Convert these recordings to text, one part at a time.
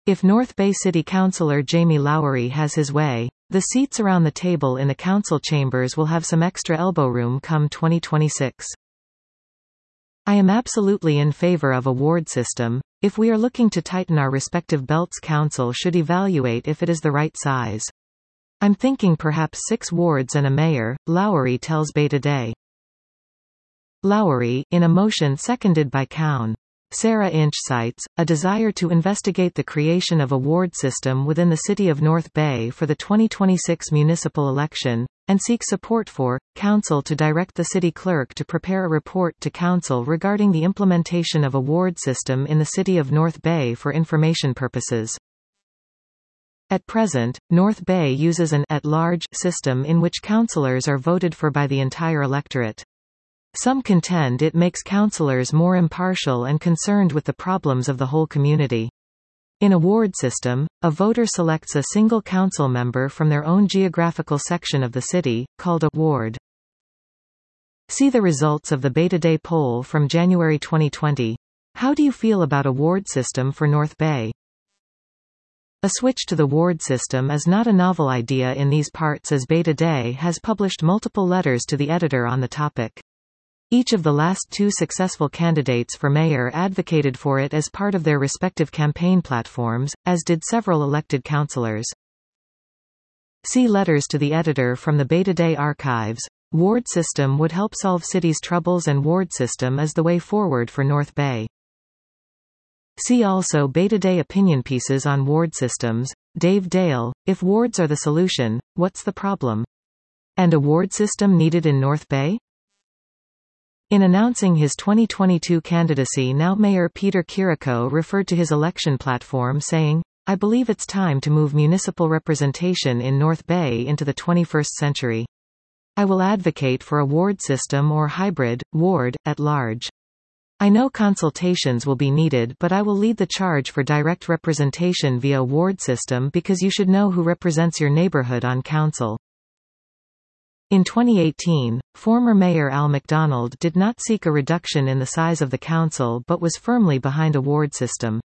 If North Bay City Councillor Jamie Lowery has his way, the seats around the table in the council chambers will have some extra elbow room come 2026. I am absolutely in favour of a ward system. If we are looking to tighten our respective belts, council should evaluate if it is the right size. I'm thinking perhaps 6 wards and a mayor, Lowery tells Bay Today. Lowery, in a motion seconded by Cown. Sarah Inch cites a desire to investigate the creation of a ward system within the city of North Bay for the 2026 municipal election, and seek support for council to direct the city clerk to prepare a report to council regarding the implementation of a ward system in the city of North Bay for information purposes. At present, North Bay uses an at-large system in which councillors are voted for by the entire electorate. Some contend it makes councillors more impartial and concerned with the problems of the whole community. In a ward system, a voter selects a single council member from their own geographical section of the city, called a ward. See the results of the Bay Today poll from January 2020. How do you feel about a ward system for North Bay? A switch to the ward system is not a novel idea in these parts, as Bay Today has published multiple letters to the editor on the topic. Each of the last 2 successful candidates for mayor advocated for it as part of their respective campaign platforms, as did several elected councillors. See letters to the editor from the Bay Today archives. Ward system would help solve city's troubles, and ward system is the way forward for North Bay. See also Bay Today opinion pieces on ward systems. Dave Dale, if wards are the solution, what's the problem? And a ward system needed in North Bay? In announcing his 2022 candidacy, now Mayor Peter Chirico referred to his election platform saying, "I believe it's time to move municipal representation in North Bay into the 21st century. I will advocate for a ward system or hybrid, ward, at large. I know consultations will be needed, but I will lead the charge for direct representation via ward system, because you should know who represents your neighborhood on council." In 2018, former Mayor Al McDonald did not seek a reduction in the size of the council but was firmly behind a ward system.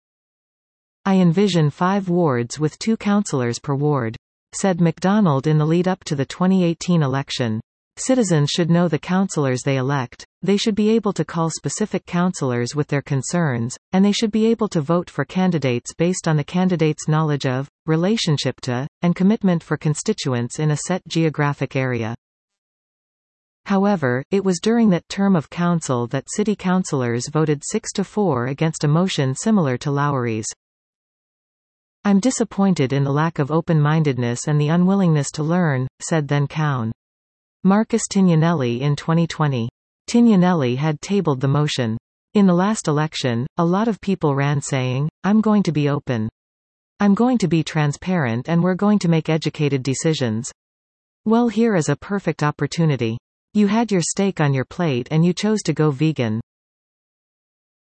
"I envision 5 wards with 2 councillors per ward," said McDonald in the lead-up to the 2018 election. "Citizens should know the councillors they elect, they should be able to call specific councillors with their concerns, and they should be able to vote for candidates based on the candidate's knowledge of, relationship to, and commitment for constituents in a set geographic area." However, it was during that term of council that city councillors voted 6-4 against a motion similar to Lowery's. "I'm disappointed in the lack of open-mindedness and the unwillingness to learn," said then Cown. Marcus Tignanelli in 2020. Tignanelli had tabled the motion. "In the last election, a lot of people ran saying, 'I'm going to be open. I'm going to be transparent, and we're going to make educated decisions.' Well, here is a perfect opportunity. You had your steak on your plate and you chose to go vegan.